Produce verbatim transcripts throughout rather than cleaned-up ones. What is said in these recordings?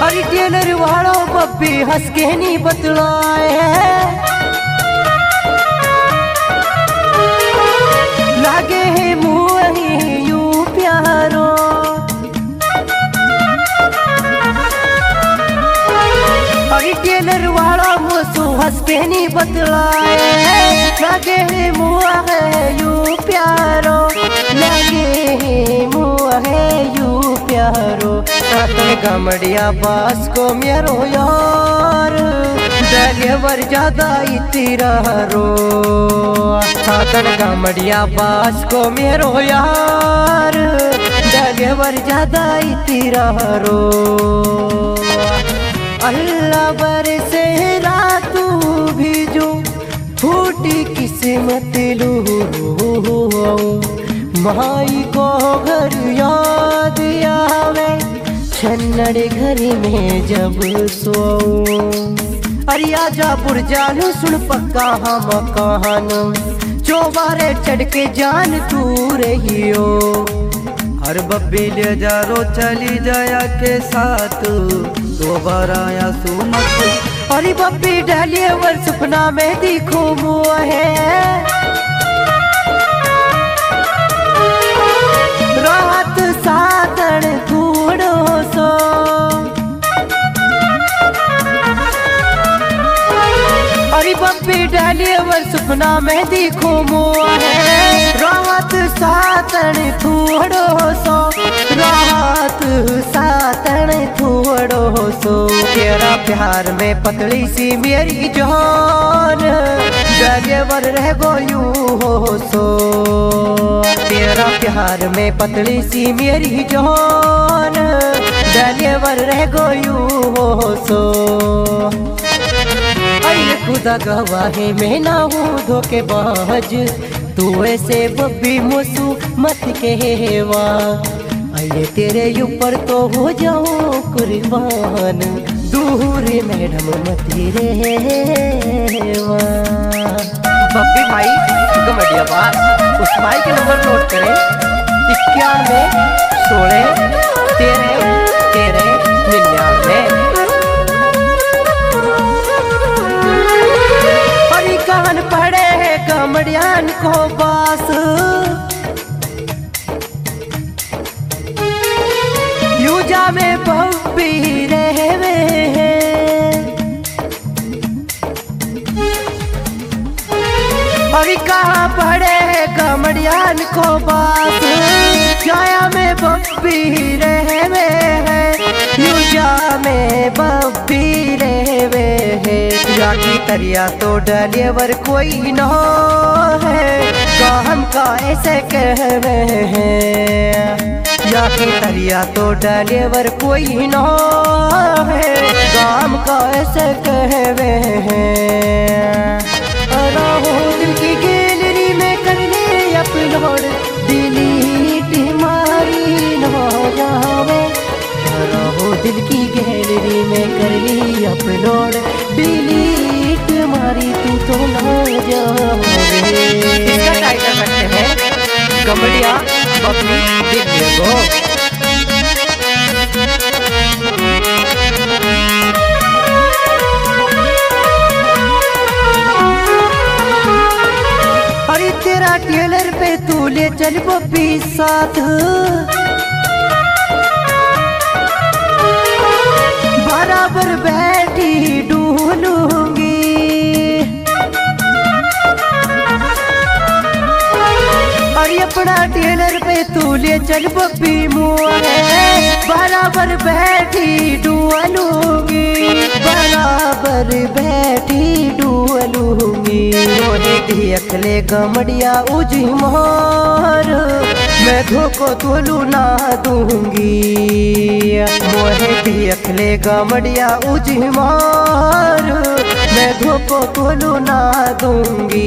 अरे टेलर वालों बब्बी हंस के नहीं बतलाए लागे है मुँह यू प्यारो अरे टेलर वाला मुझसे हंस के नहीं बतलाए लागे है मुँह यू प्यारो लागे है मुँह यू प्यारो सातन गमड़िया बास को मेरो यार ड्राइवर ज्यादा इतरा रो सातन गमड़िया बास को मेरो यार ड्राइवर ज्यादा इतरा रो अल्लाह बरसे रातू भी जो फूटी किस्मत लू माई को घर याद आवे छन्नड़ घर में जब सो अरे आजा पुरजानू सुन पक्का हम कहान चौबारे चढ़ के जान तू रहियो हर बब्बी ले जा रो चली जाया के साथ दोबारा आया सुमत अरे बब्बी डालिए वर सपना में दिखो मुआ है रात सातन थोड़ो सो अरे बब्बी डालिए वर सपना में दिखो मुआ है रात सातन थोड़ो सो रात सातन थोड़ो सो तेरा प्यार में पतली सी मेरी जान ड्राइवर रह गो यूं हो सो तेरा प्यार में पतली सी मेरी जान ड्राइवर रह गो यूं हो सो अरे खुदा गवाहे मैं ना हूँ धोखेबाज तू ऐसे बब्बी मुसू मत कहवा अरे तेरे ऊपर तो हो जाऊं कुर्बान दूर मैडम मत रेवा बब्बी भाई गमड़िया बात उस भाई के नंबर नोट करें इक्यानवे सोलह तेरह तेरह निन्यानवे अरे कान पड़े है गमड़ियान को बास यूजा में बब्बी रहवे अभी कहाँ पड़े गमड़ियान को बात जाया में बब्बी रहवे यूजा में बब्बी रहवे जाकी तरिया तो डलेवर कोई न है हम का ऐसे कहवे हैं या की तरिया तो डलेवर कोई न है गाम का ऐसे कहवे हैं राहो दिल की गैलरी में कर ले अपलोड डिलीट मारी न जावे राहो दिल की गैलरी में कर ली अपलोड डिलीट मारी तू तो न जावे इसका टाइटल रखते हैं गमड़िया बब्बी दिल गो अरे तेरा टेलर पे तू ले चल बब्बी साथ बराबर बैठी ढूंढूंगी अरे अपना टेलर पे तू ले चल बब्बी मुआ बराबर बैठी ढूंढूंगी बराबर बैठी ढूंढूंगी मोहे देख ले गमड़िया उजी मोर मैं धोखो तोलू ना दूंगी मोहे देख ले गमड़िया उजी मोर मैं धोखो तोलू ना दूंगी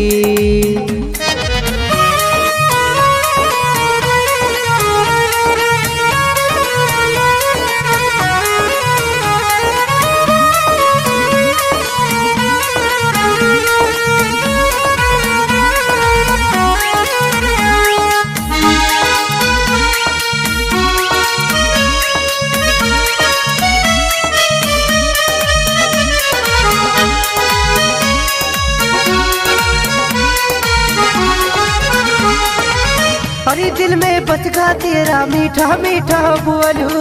अरे दिल में बच गा तेरा मीठा मीठा बोलू,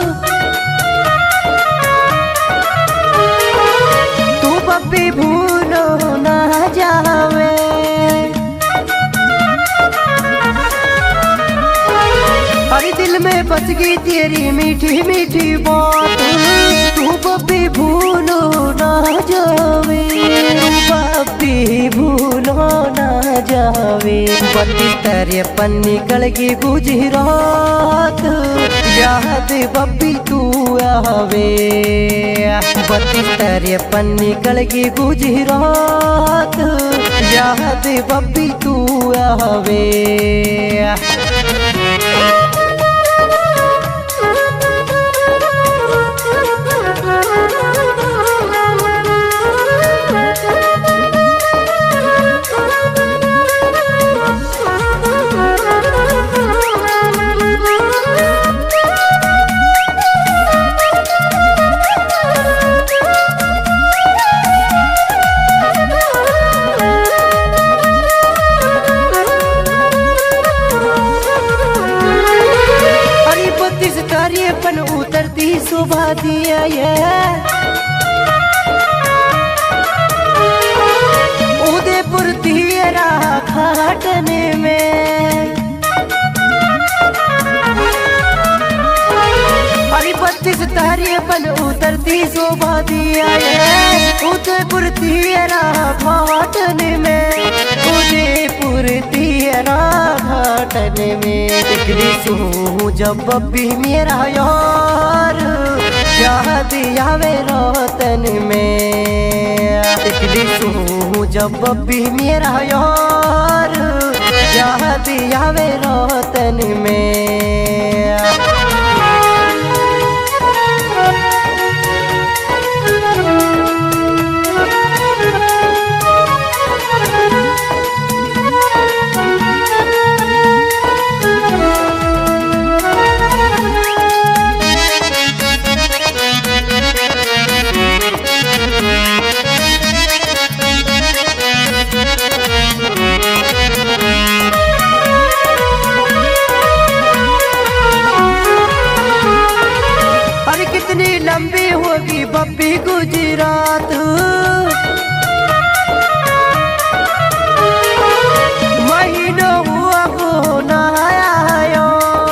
तू बब्बी भूलो ना जावे। अरे दिल में बच गई तेरी मीठी मीठी बात, तू बब्बी भूलो ना जावे, बब्बी भूलो ना जावे। बत्तीस तेरे पन निकल गई गुजरात, याद बब्बी तू आवे। बत्तीस तेरे पन निकल गई गुजरात, याद बब्बी तू आवे। पन उतरती सुबह दिया ये उदयपुर तेरा घाटने में। अरे बत्तीस तारी पन उतरती सुबह दिया ये उदयपुर तेरा घाटने में, उदयपुर तेरा घाटने में। दिखली सू जब बब्बी मेरा यार, याद आवे रोतन में। दिखली सू जब बब्बी मेरा यार, याद आवे रोतन में। कितनी लंबी होगी बब्बी गुजरात, महीनों हुआ को ना आयो।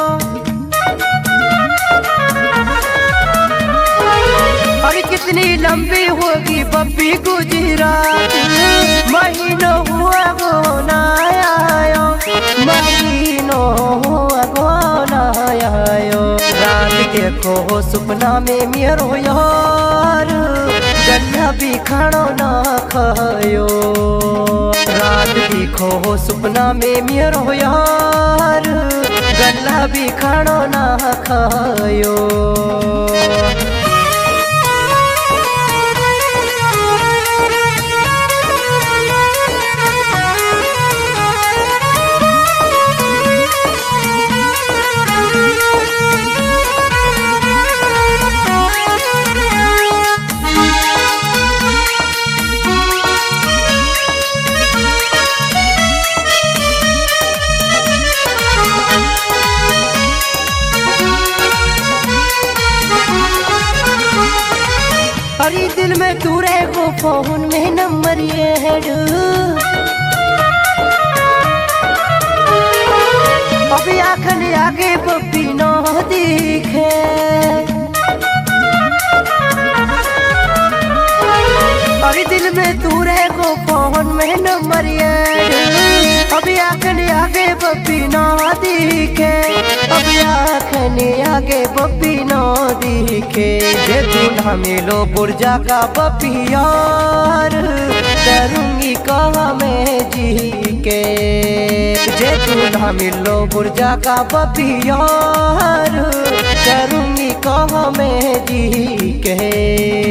अरे कितनी लंबी होगी बब्बी गुजरात, महीनों हुआ को ना आयो, महीनों हुआ को ना आयो। रात देखो सपना में मेरो यार, गन्ना भी खानो ना खायो। रात देखो सपना में मेरो यार, गन्ना भी खानो ना खायो। अरे दिल में तू रहे को फोन में नंबर ये है, अभी आखने आगे बब्बी न दिखे। अरे दिल में तू रहे को फोन में नंबर ये, अभी आखने आगे बब्बी न दिखे, अभी आखने आगे बब्बी न दिखे। जे तू ना मिलो बुर्जा का बब्बी यार, करूंगी कहाँ मैं जी के। जे तू ना मिलो बुर्जा का बब्बी यार, करूंगी कहाँ मैं जी के।